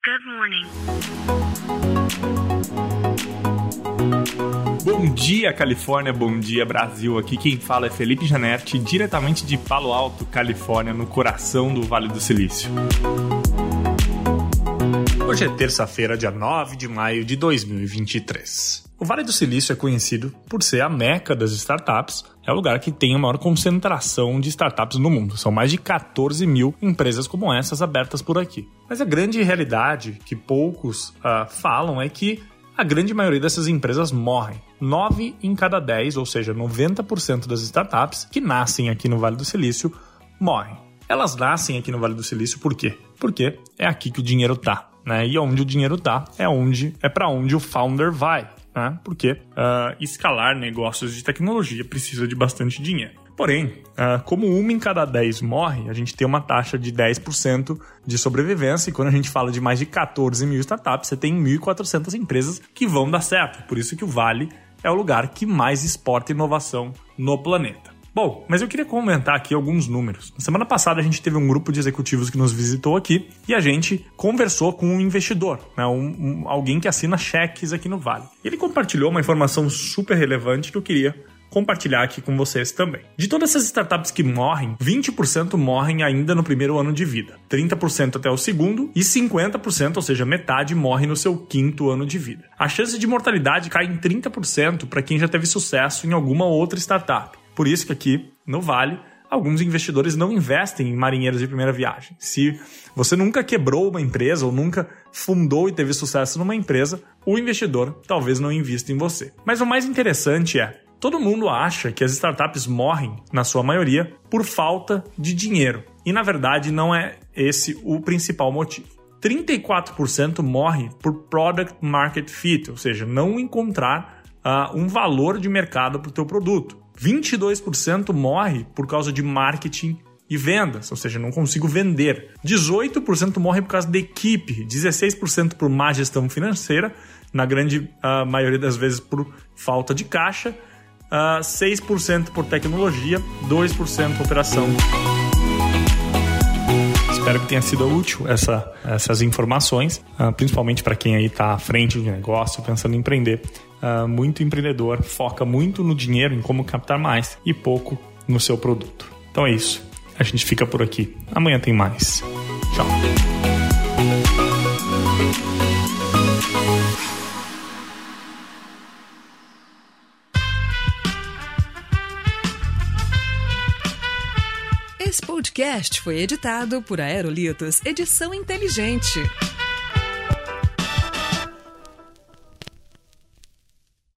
Good morning. Bom dia, Califórnia, bom dia, Brasil. Aqui quem fala é Felipe Janetti, diretamente de Palo Alto, Califórnia, no coração do Vale do Silício. Hoje é terça-feira, dia 9 de maio de 2023. O Vale do Silício é conhecido por ser a meca das startups. É o lugar que tem a maior concentração de startups no mundo. São mais de 14 mil empresas como essas abertas por aqui. Mas a grande realidade que poucos falam é que a grande maioria dessas empresas morrem. 9 em cada 10, ou seja, 90% das startups que nascem aqui no Vale do Silício morrem. Elas nascem aqui no Vale do Silício por quê? Porque é aqui que o dinheiro tá, né? E onde o dinheiro tá é para onde o founder vai, né? Porque escalar negócios de tecnologia precisa de bastante dinheiro. Porém, como 1 em cada 10 morre, a gente tem uma taxa de 10% de sobrevivência. E quando a gente fala de mais de 14 mil startups, você tem 1.400 empresas que vão dar certo. Por isso que o Vale é o lugar que mais exporta inovação no planeta. Bom, mas eu queria comentar aqui alguns números. Na semana passada a gente teve um grupo de executivos que nos visitou aqui e a gente conversou com um investidor, né? Alguém que assina cheques aqui no Vale. Ele compartilhou uma informação super relevante que eu queria compartilhar aqui com vocês também. De todas essas startups que morrem, 20% morrem ainda no primeiro ano de vida, 30% até o segundo e 50%, ou seja, metade, morre no seu quinto ano de vida. A chance de mortalidade cai em 30% para quem já teve sucesso em alguma outra startup. Por isso que aqui no Vale, alguns investidores não investem em marinheiros de primeira viagem. Se você nunca quebrou uma empresa ou nunca fundou e teve sucesso numa empresa, o investidor talvez não invista em você. Mas o mais interessante é, todo mundo acha que as startups morrem, na sua maioria, por falta de dinheiro. E na verdade não é esse o principal motivo. 34% morre por product market fit, ou seja, não encontrar um valor de mercado para o teu produto. 22% morre por causa de marketing e vendas, ou seja, não consigo vender. 18% morre por causa da equipe, 16% por má gestão financeira, na grande maioria das vezes por falta de caixa, 6% por tecnologia, 2% por operação. Espero que tenha sido útil essas informações, principalmente para quem aí está à frente de negócio, pensando em empreender. Muito empreendedor foca muito no dinheiro, em como captar mais e pouco no seu produto. Então é isso. A gente fica por aqui. Amanhã tem mais. Tchau. Esse podcast foi editado por Aerolitos Edição Inteligente.